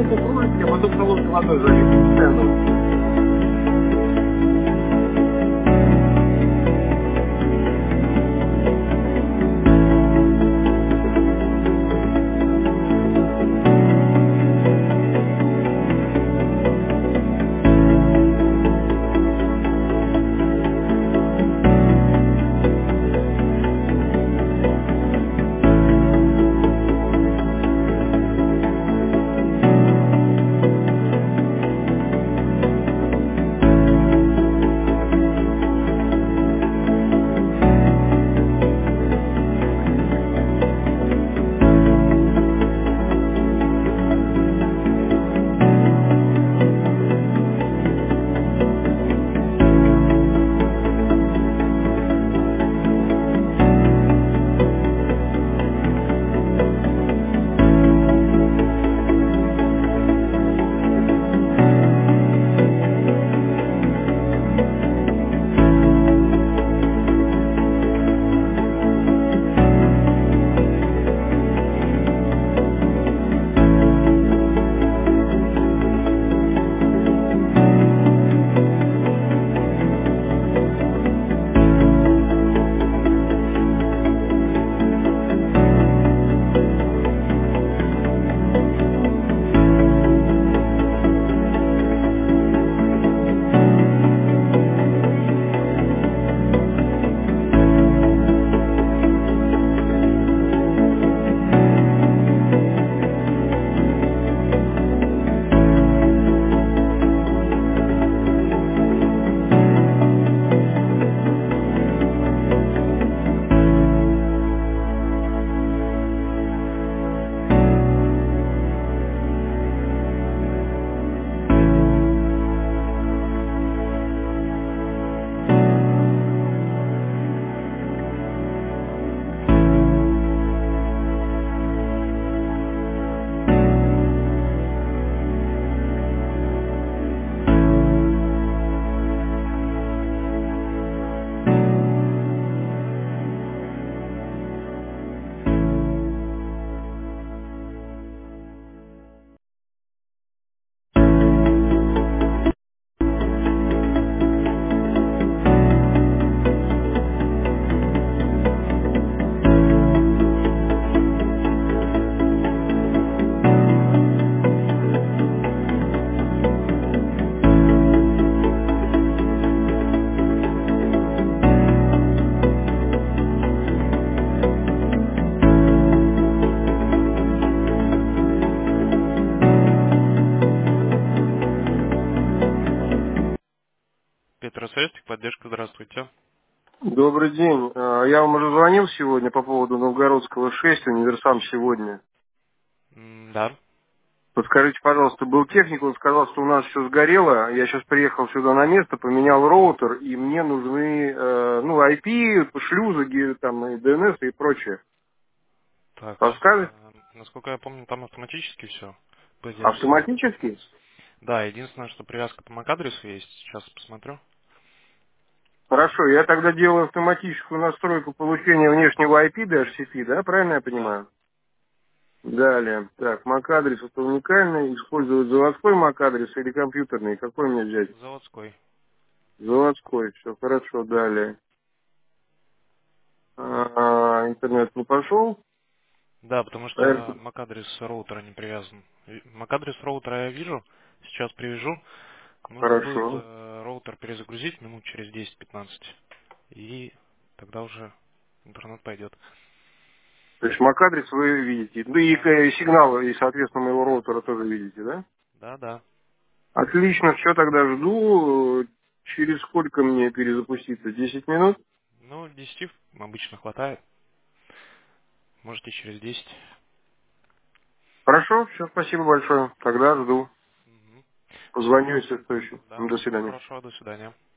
маленько кружечки, а потом холодной водой залить. Петросвязь, поддержка, здравствуйте. Добрый день. Я вам уже звонил сегодня по поводу Новгородского 6, универсам сегодня. Да. Подскажите, пожалуйста, был техник, он сказал, что у нас все сгорело. Я сейчас приехал сюда на место, поменял роутер, и мне нужны IP, шлюзы, там, и DNS и прочее. Так, Подскажете? насколько я помню, там автоматически все, по идее, установка Автоматически? делается. Да, единственное, что привязка по MAC-адресу есть, сейчас посмотрю. Хорошо, я тогда делаю автоматическую настройку получения внешнего IP DHCP, да, правильно я Да. понимаю? Далее. Так, MAC-адрес это уникальный. Использовать заводской MAC-адрес или компьютерный? Какой мне взять? Заводской. Заводской. Все хорошо. Далее. Интернет не пошел. Да, потому что MAC-адрес роутера не привязан. MAC-адрес роутера я вижу, сейчас привяжу. Нужно будет Хорошо. роутер перезагрузить минут через 10-15. И тогда уже интернет пойдет. То есть MAC-адрес вы видите. Ну и Да. сигнал, и, соответственно, моего роутера тоже видите, да? Да, да. Отлично. Все, тогда жду. Через сколько мне перезапуститься? 10 минут? Ну, 10 обычно хватает. Можете через 10. Хорошо. Все, спасибо большое. Тогда жду. Мгм. Позвоню, Всего, если что еще. да, До всего свидания. хорошего, до свидания.